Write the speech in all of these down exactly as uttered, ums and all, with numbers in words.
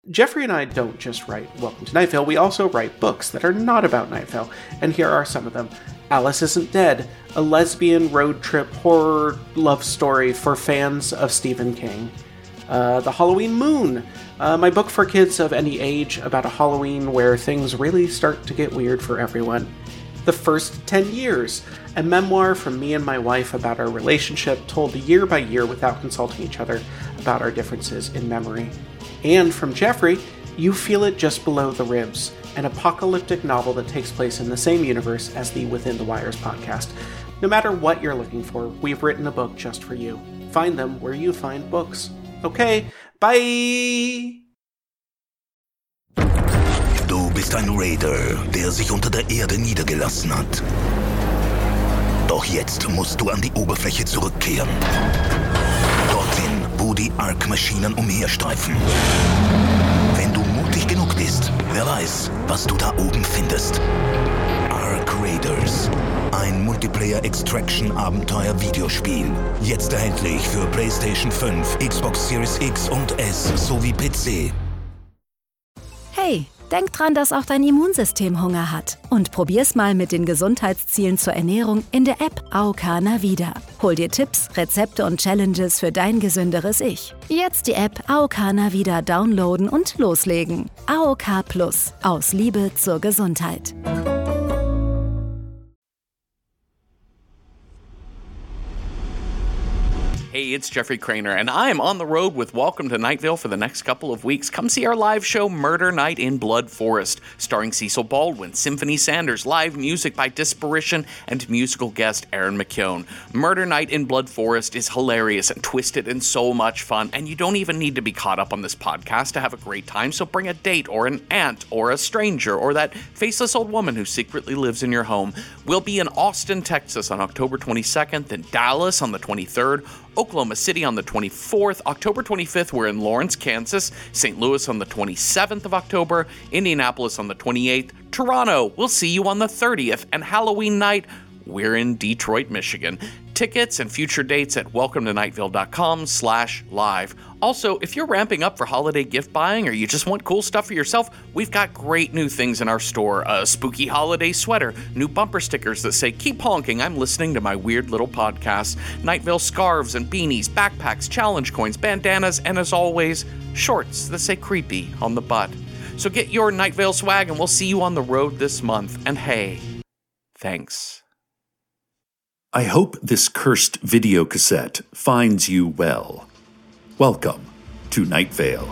Jeffrey and I don't just write Welcome to Night Vale, we also write books that are not about Night Vale, and here are some of them. Alice Isn't Dead, a lesbian road trip horror love story for fans of Stephen King. Uh, The Halloween Moon, uh, my book for kids of any age about a Halloween where things really start to get weird for everyone. The First ten Years, a memoir from me and my wife about our relationship told year by year without consulting each other about our differences in memory. And from Jeffrey, You Feel It Just Below the Ribs, an apocalyptic novel that takes place in the same universe as the Within the Wires podcast. No matter what you're looking for, we've written a book just for you. Find them where you find books. Okay, bye! Du bist ein Raider, der sich unter der Erde niedergelassen hat. Doch jetzt musst du an die Oberfläche zurückkehren. Dorthin, wo die Ark-Maschinen umherstreifen. Wenn du mutig genug bist, wer weiß, was du da oben findest. Ark Raiders. Ein Multiplayer-Extraction-Abenteuer-Videospiel. Jetzt erhältlich für PlayStation fünf, Xbox Series X und S sowie P C. Hey, denk dran, dass auch dein Immunsystem Hunger hat. Und probier's mal mit den Gesundheitszielen zur Ernährung in der App A O K Navida. Hol dir Tipps, Rezepte und Challenges für dein gesünderes Ich. Jetzt die App A O K Navida downloaden und loslegen. A O K Plus. Aus Liebe zur Gesundheit. Hey, it's Jeffrey Craner, and I'm on the road with Welcome to Night Vale for the next couple of weeks. Come see our live show, Murder Night in Blood Forest, starring Cecil Baldwin, Symphony Sanders, live music by Disparition, and musical guest Aaron McKeown. Murder Night in Blood Forest is hilarious and twisted and so much fun, and you don't even need to be caught up on this podcast to have a great time, so bring a date or an aunt or a stranger or that faceless old woman who secretly lives in your home. We'll be in Austin, Texas on October twenty-second, then Dallas on the twenty-third, Oklahoma City on the twenty-fourth, October twenty-fifth, we're in Lawrence, Kansas, Saint Louis on the twenty-seventh of October, Indianapolis on the twenty-eighth, Toronto, we'll see you on the thirtieth, and Halloween night, we're in Detroit, Michigan. Tickets and future dates at welcome to night vale dot com slash live. Also, if you're ramping up for holiday gift buying or you just want cool stuff for yourself, we've got great new things in our store. A spooky holiday sweater, new bumper stickers that say, "Keep honking, I'm listening to my weird little podcast," Night Vale scarves and beanies, backpacks, challenge coins, bandanas, and as always, shorts that say "creepy" on the butt. So get your Night Vale swag and we'll see you on the road this month. And hey, thanks. I hope this cursed video cassette finds you well. Welcome to Night Vale.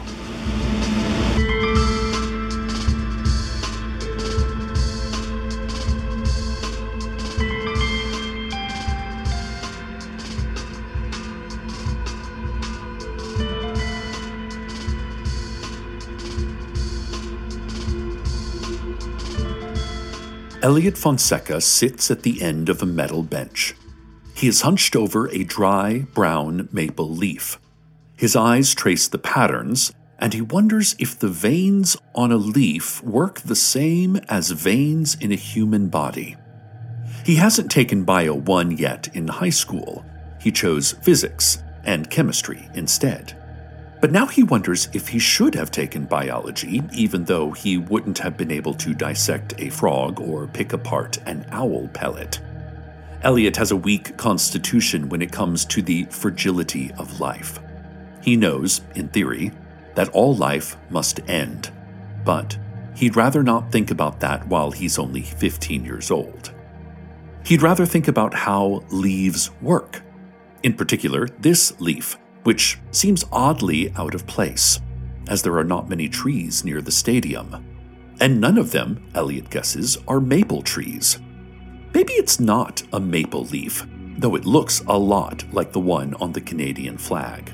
Elliot Fonseca sits at the end of a metal bench. He is hunched over a dry, brown maple leaf. His eyes trace the patterns, and he wonders if the veins on a leaf work the same as veins in a human body. He hasn't taken Bio one yet in high school. He chose physics and chemistry instead. But now he wonders if he should have taken biology, even though he wouldn't have been able to dissect a frog or pick apart an owl pellet. Elliot has a weak constitution when it comes to the fragility of life. He knows, in theory, that all life must end, but he'd rather not think about that while he's only fifteen years old. He'd rather think about how leaves work. In particular, this leaf, which seems oddly out of place, as there are not many trees near the stadium. And none of them, Elliot guesses, are maple trees. Maybe it's not a maple leaf, though it looks a lot like the one on the Canadian flag.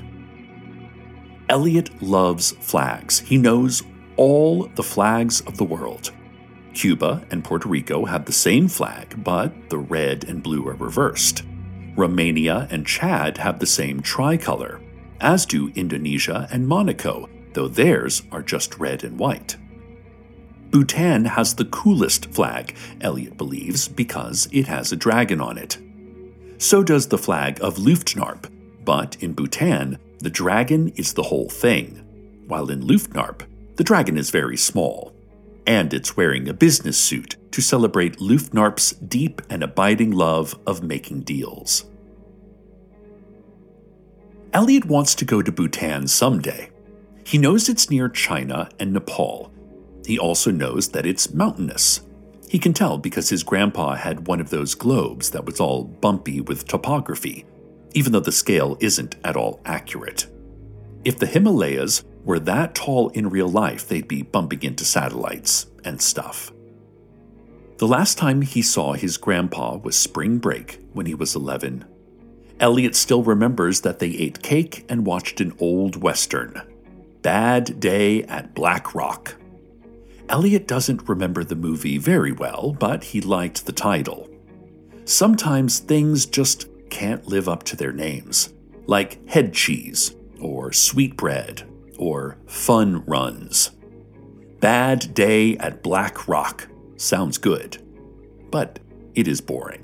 Elliot loves flags. He knows all the flags of the world. Cuba and Puerto Rico have the same flag, but the red and blue are reversed. Romania and Chad have the same tricolor, as do Indonesia and Monaco, though theirs are just red and white. Bhutan has the coolest flag, Elliot believes, because it has a dragon on it. So does the flag of Luftnarp, but in Bhutan, the dragon is the whole thing, while in Luftnarp, The dragon is very small, and it's wearing a business suit to celebrate Lufnarp's deep and abiding love of making deals. Elliot wants to go to Bhutan someday. He knows it's near China and Nepal. He also knows that it's mountainous. He can tell because his grandpa had one of those globes that was all bumpy with topography, even though the scale isn't at all accurate. If the Himalayas were that tall in real life, they'd be bumping into satellites and stuff. The last time he saw his grandpa was spring break when he was eleven. Elliot still remembers that they ate cake and watched an old western, Bad Day at Black Rock. Elliot doesn't remember the movie very well, but he liked the title. Sometimes things just can't live up to their names, like head cheese, or sweetbread, or fun runs. Bad Day at Black Rock sounds good, but it is boring.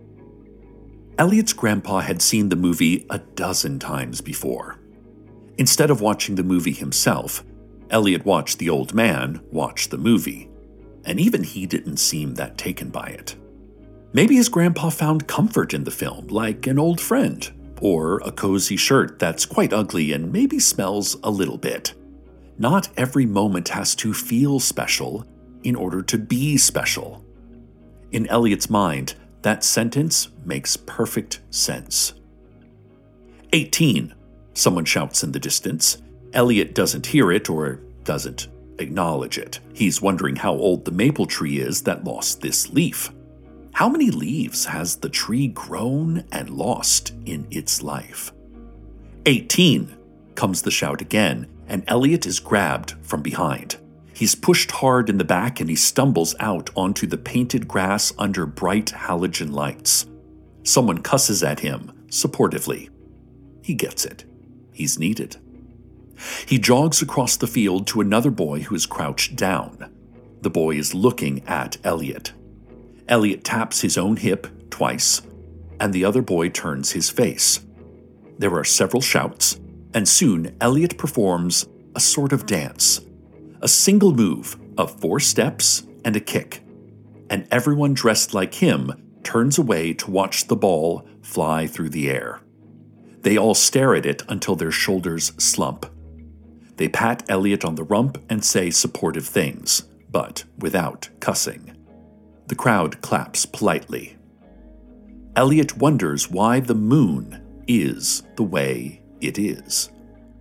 Elliot's grandpa had seen the movie a dozen times before. Instead of watching the movie himself, Elliot watched the old man watch the movie, and even he didn't seem that taken by it. Maybe his grandpa found comfort in the film, like an old friend, or a cozy shirt that's quite ugly and maybe smells a little bit. Not every moment has to feel special in order to be special. In Elliot's mind, that sentence makes perfect sense. eighteen, someone shouts in the distance. Elliot doesn't hear it or doesn't acknowledge it. He's wondering how old the maple tree is that lost this leaf. How many leaves has the tree grown and lost in its life? eighteen, comes the shout again, and Elliot is grabbed from behind. He's pushed hard in the back and he stumbles out onto the painted grass under bright halogen lights. Someone cusses at him, supportively. He gets it. He's needed. He jogs across the field to another boy who is crouched down. The boy is looking at Elliot. Elliot taps his own hip twice, and the other boy turns his face. There are several shouts, and soon Elliot performs a sort of dance. A single move of four steps and a kick, and everyone dressed like him turns away to watch the ball fly through the air. They all stare at it until their shoulders slump. They pat Elliot on the rump and say supportive things, but without cussing. The crowd claps politely. Elliot wonders why the moon is the way it is.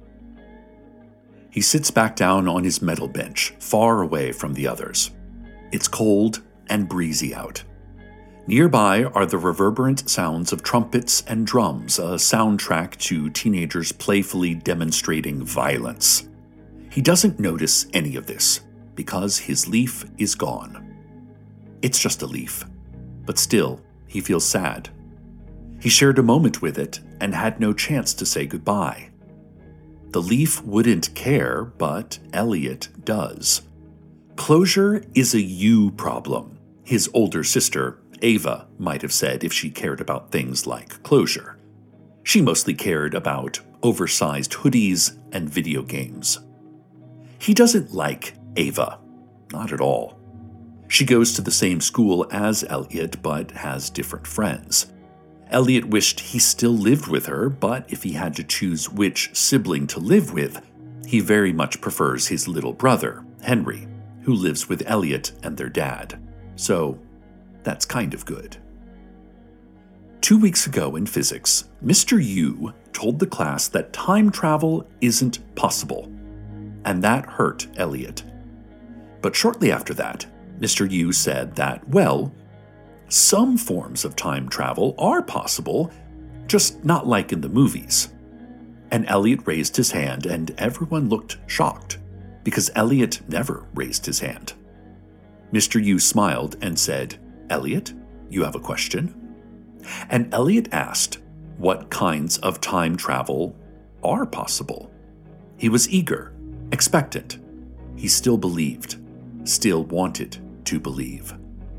He sits back down on his metal bench, far away from the others. It's cold and breezy out. Nearby are the reverberant sounds of trumpets and drums, a soundtrack to teenagers playfully demonstrating violence. He doesn't notice any of this, because his leaf is gone. It's just a leaf, but still, he feels sad. He shared a moment with it and had no chance to say goodbye. The leaf wouldn't care, but Elliot does. Closure is a you problem, his older sister, Ava, might have said if she cared about things like closure. She mostly cared about oversized hoodies and video games. He doesn't like Ava, not at all. She goes to the same school as Elliot, but has different friends. Elliot wished he still lived with her, but if he had to choose which sibling to live with, he very much prefers his little brother, Henry, who lives with Elliot and their dad. So, that's kind of good. Two weeks ago in physics, Mister Yu told the class that time travel isn't possible, and that hurt Elliot. But shortly after that, Mister Yu said that, well, some forms of time travel are possible, just not like in the movies. And Elliot raised his hand, and everyone looked shocked, because Elliot never raised his hand. Mister Yu smiled and said, "Elliot, you have a question?" And Elliot asked what kinds of time travel are possible. He was eager, expectant. He still believed, still wanted to believe.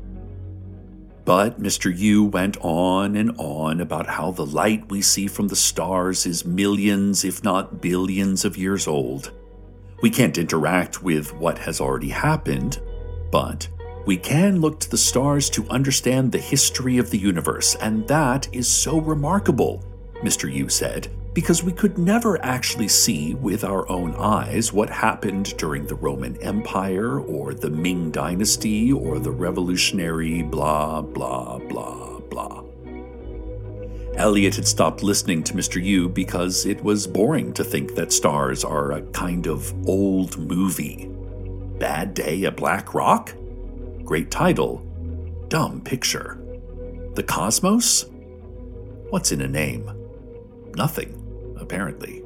But Mister Yu went on and on about how the light we see from the stars is millions, if not billions, of years old. We can't interact with what has already happened, but we can look to the stars to understand the history of the universe, and that is so remarkable, Mister Yu said, because we could never actually see with our own eyes what happened during the Roman Empire or the Ming Dynasty or the revolutionary blah, blah, blah, blah. Elliot had stopped listening to Mister Yu because it was boring to think that stars are a kind of old movie. Bad Day at Black Rock? Great title. Dumb picture. The cosmos? What's in a name? Nothing, apparently.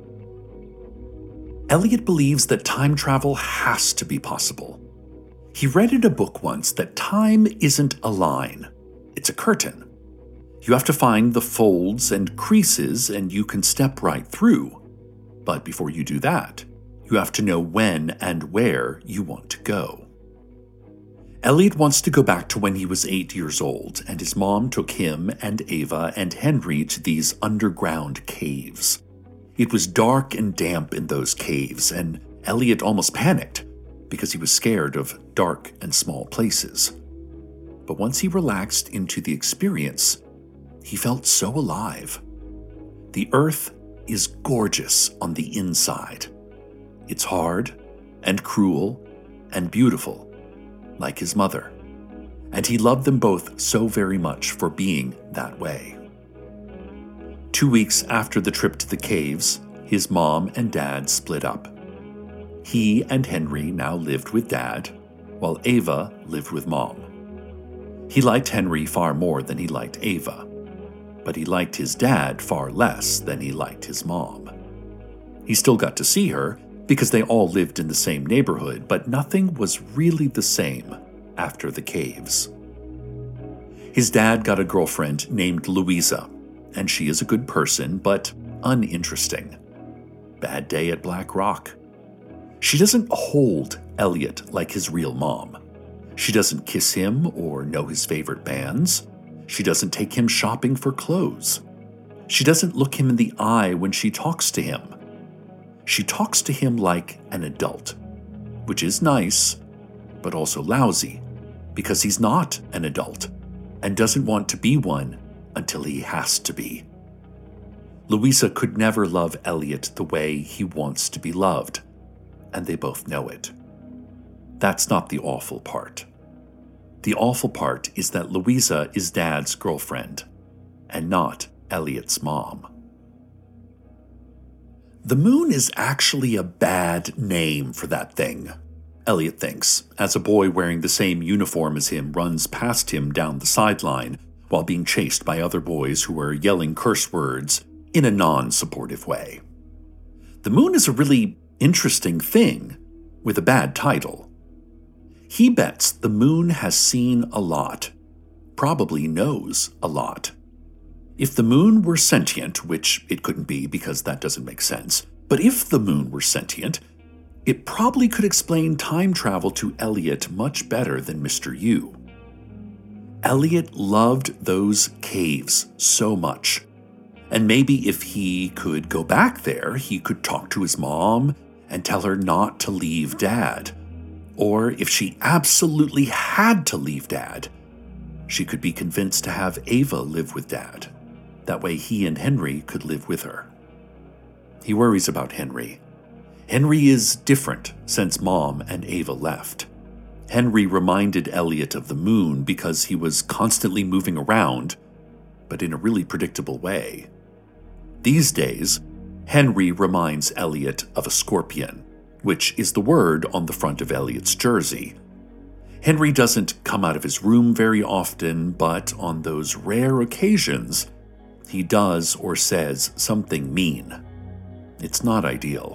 Elliot believes that time travel has to be possible. He read in a book once that time isn't a line, it's a curtain. You have to find the folds and creases and you can step right through. But before you do that, you have to know when and where you want to go. Elliot wants to go back to when he was eight years old, and his mom took him and Ava and Henry to these underground caves. It was dark and damp in those caves, and Elliot almost panicked because he was scared of dark and small places. But once he relaxed into the experience, he felt so alive. The earth is gorgeous on the inside. It's hard and cruel and beautiful, like his mother, and he loved them both so very much for being that way. Two weeks after the trip to the caves, his mom and dad split up. He and Henry now lived with Dad, while Ava lived with Mom. He liked Henry far more than he liked Ava, but he liked his dad far less than he liked his mom. He still got to see her because they all lived in the same neighborhood, but nothing was really the same after the caves. His dad got a girlfriend named Louisa, and she is a good person, but uninteresting. Bad Day at Black Rock. She doesn't hold Elliot like his real mom. She doesn't kiss him or know his favorite bands. She doesn't take him shopping for clothes. She doesn't look him in the eye when she talks to him. She talks to him like an adult, which is nice, but also lousy, because he's not an adult and doesn't want to be one until he has to be. Louisa could never love Elliot the way he wants to be loved, and they both know it. That's not the awful part. The awful part is that Louisa is Dad's girlfriend, and not Elliot's mom. The moon is actually a bad name for that thing, Elliot thinks, as a boy wearing the same uniform as him runs past him down the sideline while being chased by other boys who are yelling curse words in a non-supportive way. The moon is a really interesting thing with a bad title. He bets the moon has seen a lot, probably knows a lot. If the moon were sentient, which it couldn't be because that doesn't make sense, but if the moon were sentient, it probably could explain time travel to Elliot much better than Mister Yu. Elliot loved those caves so much, and maybe if he could go back there, he could talk to his mom and tell her not to leave Dad. Or if she absolutely had to leave Dad, she could be convinced to have Ava live with Dad. That way he and Henry could live with her. He worries about Henry. Henry is different since Mom and Ava left. Henry reminded Elliot of the moon because he was constantly moving around, but in a really predictable way. These days, Henry reminds Elliot of a scorpion, which is the word on the front of Elliot's jersey. Henry doesn't come out of his room very often, but on those rare occasions, he does or says something mean. It's not ideal.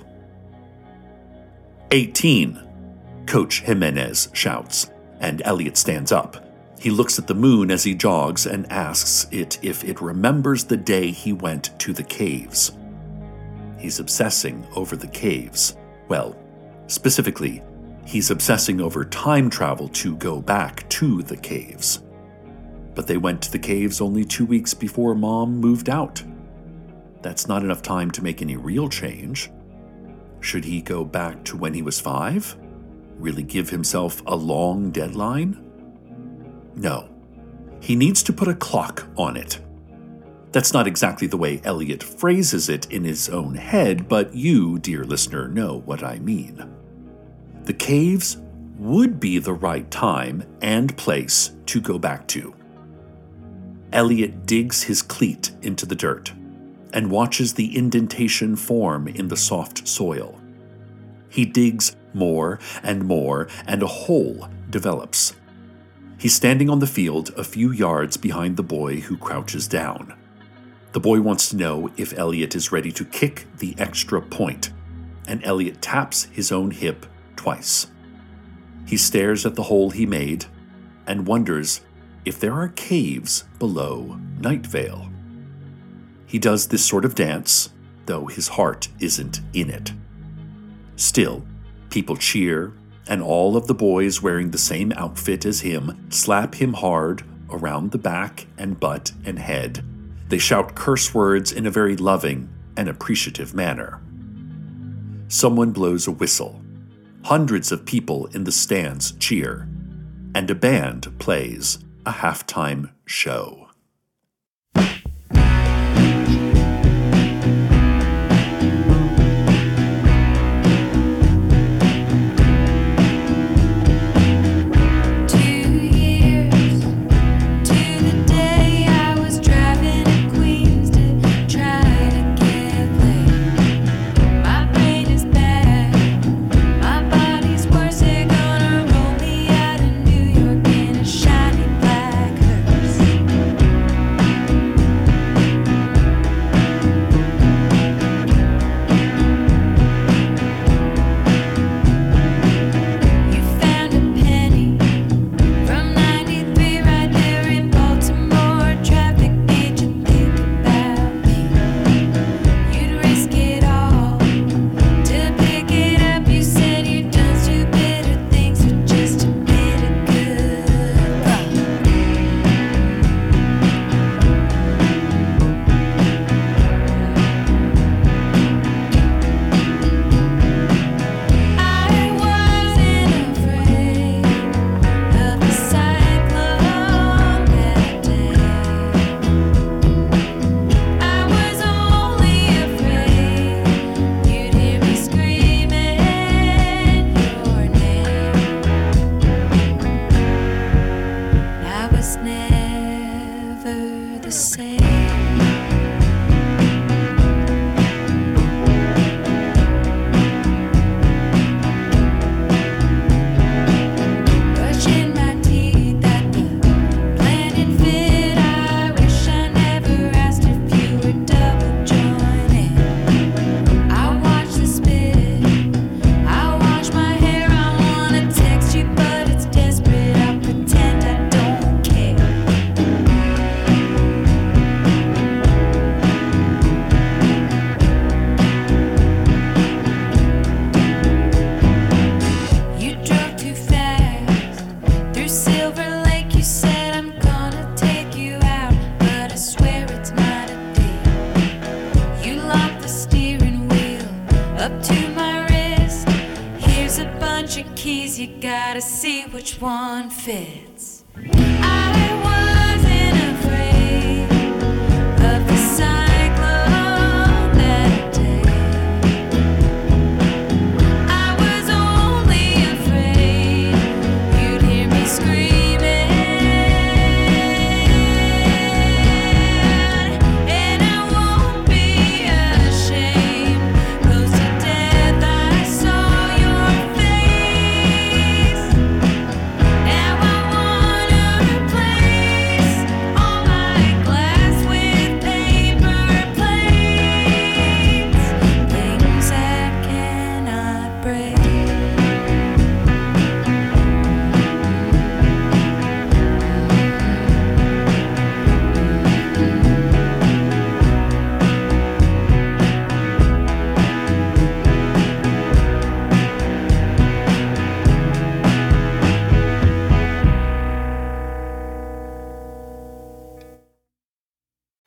eighteen, Coach Jimenez shouts, and Elliot stands up. He looks at the moon as he jogs and asks it if it remembers the day he went to the caves. He's obsessing over the caves. Well, specifically, he's obsessing over time travel to go back to the caves. But they went to the caves only two weeks before Mom moved out. That's not enough time to make any real change. Should he go back to when he was five? Really give himself a long deadline? No. He needs to put a clock on it. That's not exactly the way Elliot phrases it in his own head, but you, dear listener, know what I mean. The caves would be the right time and place to go back to. Elliot digs his cleat into the dirt and watches the indentation form in the soft soil. He digs more and more, and a hole develops. He's standing on the field a few yards behind the boy who crouches down. The boy wants to know if Elliot is ready to kick the extra point, and Elliot taps his own hip twice. He stares at the hole he made and wonders if there are caves below Night Vale. He does this sort of dance, though his heart isn't in it. Still, people cheer, and all of the boys wearing the same outfit as him slap him hard around the back and butt and head. They shout curse words in a very loving and appreciative manner. Someone blows a whistle. Hundreds of people in the stands cheer, and a band plays a halftime show. Which one fits? I wasn't afraid of the cyclone that day. I was only afraid you'd hear me screaming, and I won't be ashamed. Close to death I saw your face. Now I wanna replace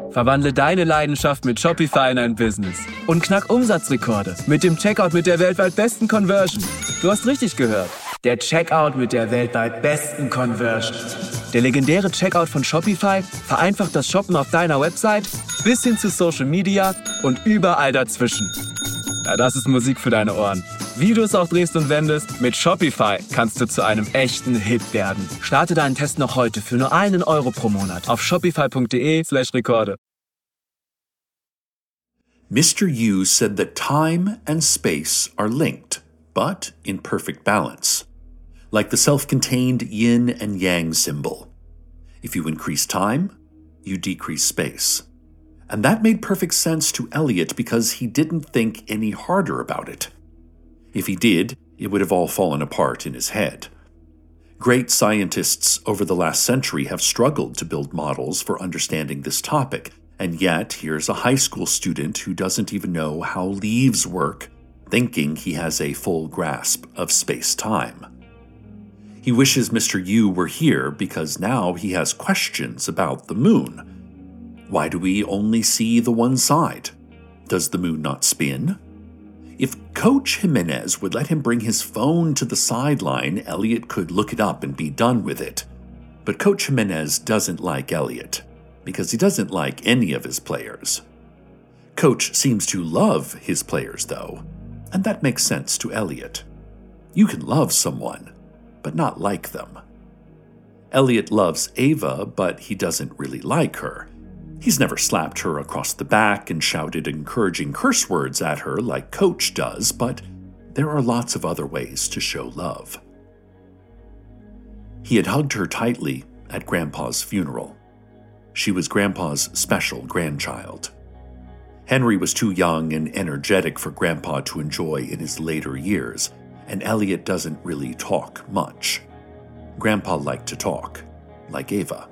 Verwandle deine Leidenschaft mit Shopify in ein Business. Und knack Umsatzrekorde mit dem Checkout mit der weltweit besten Conversion. Du hast richtig gehört. Der Checkout mit der weltweit besten Conversion. Der legendäre Checkout von Shopify vereinfacht das Shoppen auf deiner Website bis hin zu Social Media und überall dazwischen. Ja, das ist Musik für deine Ohren. Wie du es auch drehst und wendest, mit Shopify kannst du zu einem echten Hit werden. Starte deinen Test noch heute für nur einen Euro pro Monat auf shopify.de slash Rekorde. Mister Yu said that time and space are linked, but in perfect balance, like the self-contained yin and yang symbol. If you increase time, you decrease space. And that made perfect sense to Elliot because he didn't think any harder about it. If he did, it would have all fallen apart in his head. Great scientists over the last century have struggled to build models for understanding this topic, and yet here's a high school student who doesn't even know how leaves work, thinking he has a full grasp of space-time. He wishes Mister Yu were here because now he has questions about the moon. Why do we only see the one side? Does the moon not spin? If Coach Jimenez would let him bring his phone to the sideline, Elliot could look it up and be done with it. But Coach Jimenez doesn't like Elliot, because he doesn't like any of his players. Coach seems to love his players, though, and that makes sense to Elliot. You can love someone, but not like them. Elliot loves Ava, but he doesn't really like her. He's never slapped her across the back and shouted encouraging curse words at her like Coach does, but there are lots of other ways to show love. He had hugged her tightly at Grandpa's funeral. She was Grandpa's special grandchild. Henry was too young and energetic for Grandpa to enjoy in his later years, and Elliot doesn't really talk much. Grandpa liked to talk, like Ava.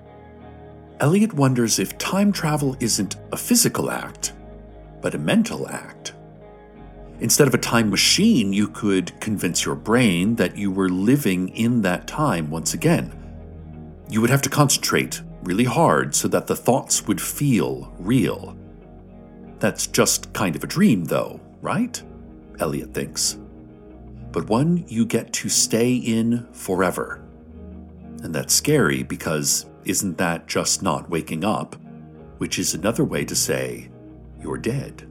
Elliot wonders if time travel isn't a physical act, but a mental act. Instead of a time machine, you could convince your brain that you were living in that time once again. You would have to concentrate really hard so that the thoughts would feel real. That's just kind of a dream, though, right? Elliot thinks. But one you get to stay in forever. And that's scary because isn't that just not waking up? Which is another way to say you're dead.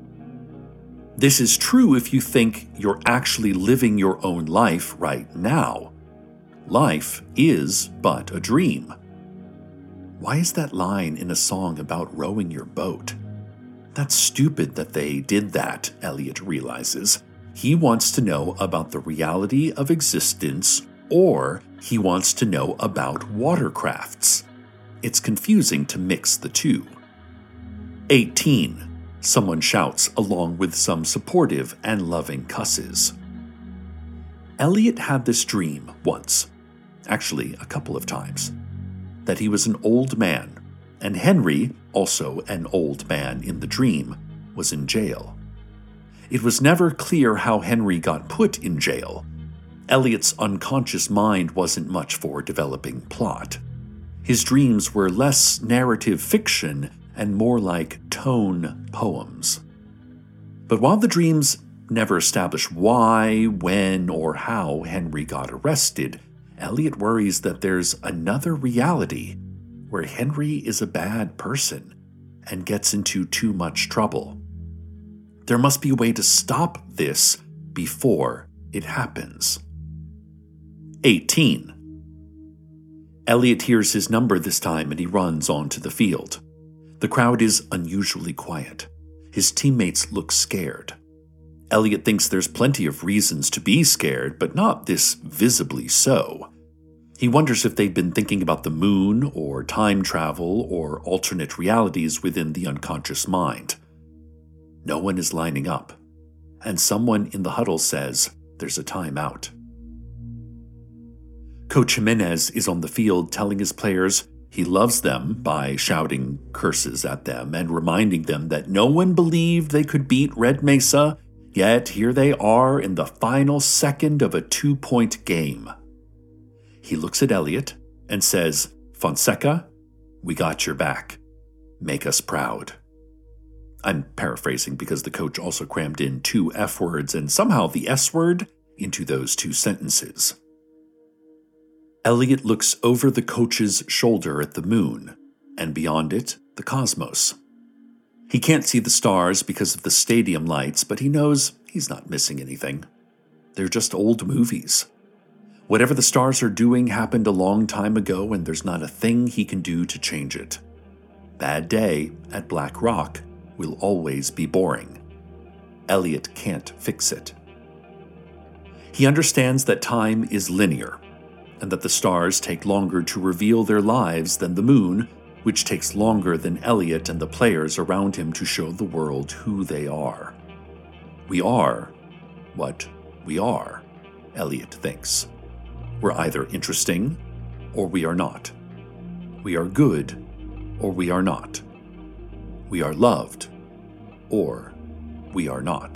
This is true if you think you're actually living your own life right now. Life is but a dream. Why is that line in a song about rowing your boat? That's stupid that they did that, Elliot realizes. He wants to know about the reality of existence, or he wants to know about watercrafts. It's confusing to mix the two. eighteen. Someone shouts along with some supportive and loving cusses. Elliot had this dream once, actually a couple of times, that he was an old man, and Henry, also an old man in the dream, was in jail. It was never clear how Henry got put in jail. Elliot's unconscious mind wasn't much for developing plot. His dreams were less narrative fiction and more like tone poems. But while the dreams never establish why, when, or how Henry got arrested, Elliot worries that there's another reality where Henry is a bad person and gets into too much trouble. There must be a way to stop this before it happens. eighteen. Elliot hears his number this time and he runs onto the field. The crowd is unusually quiet. His teammates look scared. Elliot thinks there's plenty of reasons to be scared, but not this visibly so. He wonders if they've been thinking about the moon, or time travel, or alternate realities within the unconscious mind. No one is lining up, and someone in the huddle says there's a timeout. Coach Jimenez is on the field telling his players he loves them by shouting curses at them and reminding them that no one believed they could beat Red Mesa, yet here they are in the final second of a two-point game. He looks at Elliot and says, "Fonseca, we got your back. make us proud. I'm paraphrasing because the coach also crammed in two F words and somehow the S word into those two sentences. Elliot looks over the coach's shoulder at the moon, and beyond it, the cosmos. He can't see the stars because of the stadium lights, but he knows he's not missing anything. They're just old movies. Whatever the stars are doing happened a long time ago, and there's not a thing he can do to change it. Bad day at Black Rock will always be boring. Elliot can't fix it. He understands that time is linear, and that the stars take longer to reveal their lives than the moon, which takes longer than Elliot and the players around him to show the world who they are. We are what we are, Elliot thinks. We're either interesting or we are not. We are good or we are not. We are loved or we are not.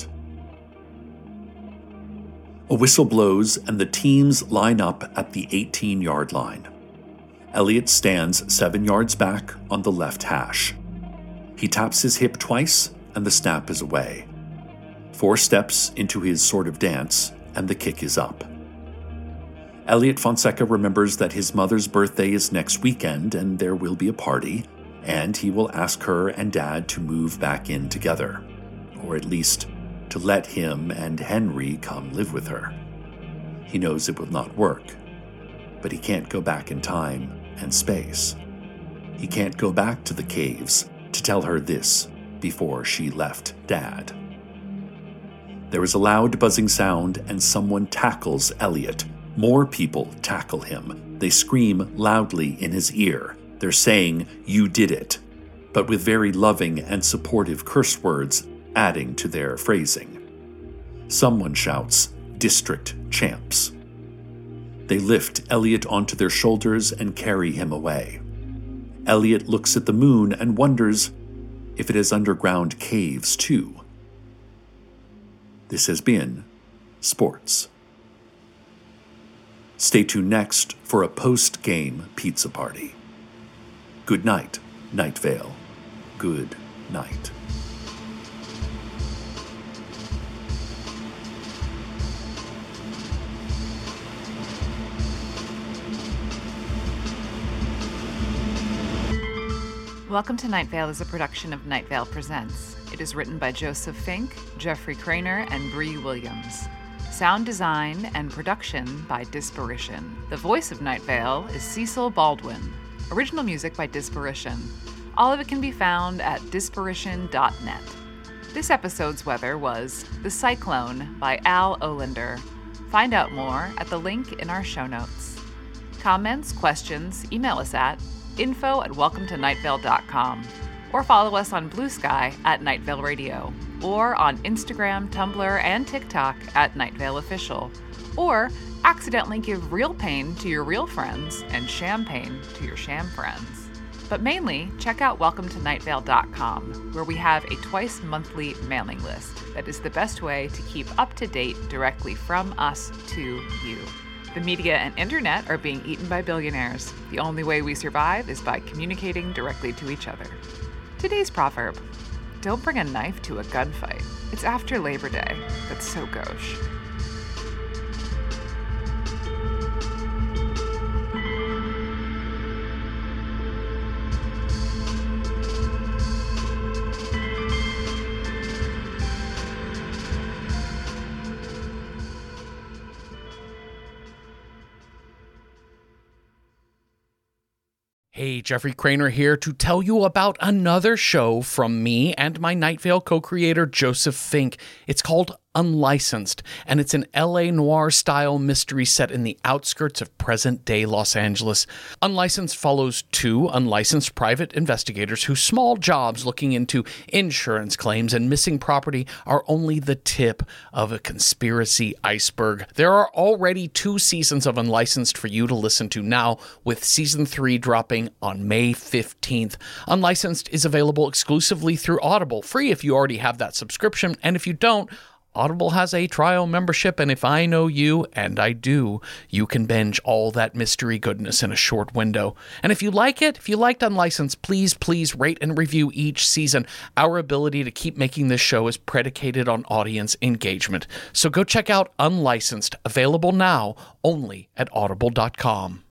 A whistle blows and the teams line up at the eighteen-yard line. Elliot stands seven yards back on the left hash. He taps his hip twice and the snap is away. Four steps into his sort of dance and the kick is up. Elliot Fonseca remembers that his mother's birthday is next weekend and there will be a party, and he will ask her and Dad to move back in together, or at least to let him and Henry come live with her. He knows it will not work, but he can't go back in time and space. He can't go back to the caves to tell her this before she left Dad. There is a loud buzzing sound and someone tackles Elliot. More people tackle him. They scream loudly in his ear. They're saying, "You did it," but with very loving and supportive curse words adding to their phrasing. Someone shouts, "District champs." They lift Elliot onto their shoulders and carry him away. Elliot looks at the moon and wonders if it has underground caves too. This has been Sports. Stay tuned next for a post-game pizza party. Good night, Night Vale. Good night. Welcome to Night Vale is a production of Night Vale Presents. It is written by Joseph Fink, Jeffrey Craner, and Bree Williams. Sound design and production by Disparition. The voice of Night Vale is Cecil Baldwin. Original music by Disparition. All of it can be found at disparition dot net. This episode's weather was The Cyclone by Al Olander. Find out more at the link in our show notes. Comments, questions, email us at info at welcome to night vale dot com, or follow us on Blue Sky at Night Vale Radio, or on Instagram, Tumblr, and TikTok at Night Vale Official, or accidentally give real pain to your real friends and champagne to your sham friends. But mainly, check out welcome to night vale dot com, where we have a twice monthly mailing list that is the best way to keep up to date directly from us to you. The media and internet are being eaten by billionaires. The only way we survive is by communicating directly to each other. Today's proverb: don't bring a knife to a gunfight. It's after Labor Day. That's so gauche. Hey, Jeffrey Craner here to tell you about another show from me and my Night Vale co-creator Joseph Fink. It's called Unlicensed, and it's an L A noir-style mystery set in the outskirts of present-day Los Angeles. Unlicensed follows two unlicensed private investigators whose small jobs looking into insurance claims and missing property are only the tip of a conspiracy iceberg. There are already two seasons of Unlicensed for you to listen to now, with season three dropping on May fifteenth. Unlicensed is available exclusively through Audible, free if you already have that subscription, and if you don't, Audible has a trial membership, and if I know you, and I do, you can binge all that mystery goodness in a short window. And if you like it, if you liked Unlicensed, please, please rate and review each season. Our ability to keep making this show is predicated on audience engagement. So go check out Unlicensed, available now only at audible dot com.